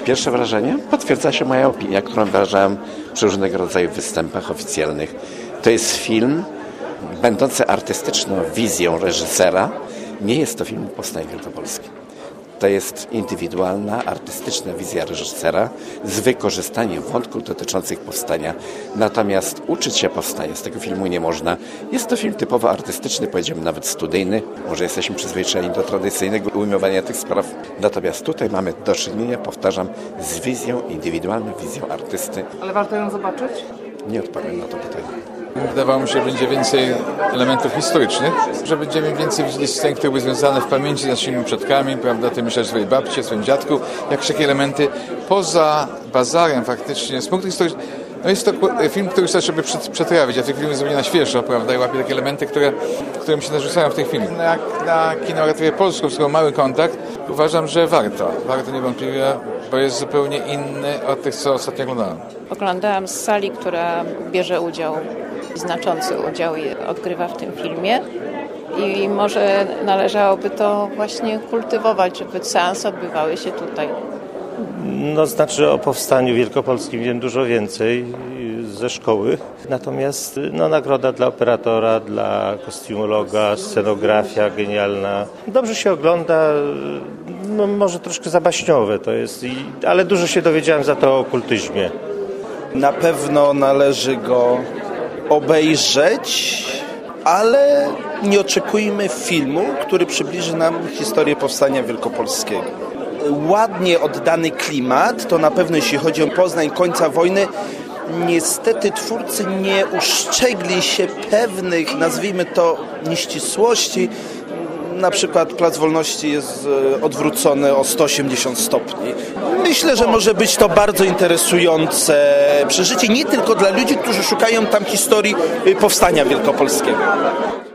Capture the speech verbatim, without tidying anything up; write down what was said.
Pierwsze wrażenie? Potwierdza się moja opinia, którą wyrażałem przy różnego rodzaju występach oficjalnych. To jest film będący artystyczną wizją reżysera. Nie jest to film o powstaniu wielkopolskim. To jest indywidualna, artystyczna wizja reżysera z wykorzystaniem wątków dotyczących powstania. Natomiast uczyć się powstania z tego filmu nie można. Jest to film typowo artystyczny, powiedziałbym nawet studyjny. Może jesteśmy przyzwyczajeni do tradycyjnego ujmowania tych spraw. Natomiast tutaj mamy do czynienia, powtarzam, z wizją, indywidualną wizją artysty. Ale warto ją zobaczyć? Nie odpowiem na to pytanie. Wydawało mi się, że będzie więcej elementów historycznych, że będziemy więcej widzieli scen, które były związane w pamięci z naszymi przodkami, prawda, ty myślisz o swojej babci, o swoim dziadku, jak takie elementy poza bazarem faktycznie, z punktu historycznego. No jest to film, który chce sobie przetrawić, a tych filmów zupełnie na świeżo, prawda, i łapie takie elementy, które, które mi się narzucają w tej chwili. Jak na kinematografię polską, z którą mały kontakt, uważam, że warto. Warto niewątpliwie, bo jest zupełnie inny od tych, co ostatnio oglądałem. Oglądałam z sali, która bierze udział, znaczący udział odgrywa w tym filmie i może należałoby to właśnie kultywować, żeby seanse odbywały się tutaj. No znaczy o powstaniu wielkopolskim wiem dużo więcej ze szkoły, natomiast no, nagroda dla operatora, dla kostiumologa, scenografia genialna. Dobrze się ogląda, no, może troszkę zabaśniowe to jest, ale dużo się dowiedziałem za to o okultyzmie. Na pewno należy go obejrzeć, ale nie oczekujmy filmu, który przybliży nam historię powstania wielkopolskiego. Ładnie oddany klimat, to na pewno jeśli chodzi o Poznań końca wojny, niestety twórcy nie uszczegli się pewnych, nazwijmy to, nieścisłości. Na przykład Plac Wolności jest odwrócony o sto osiemdziesiąt stopni. Myślę, że może być to bardzo interesujące przeżycie, nie tylko dla ludzi, którzy szukają tam historii powstania wielkopolskiego.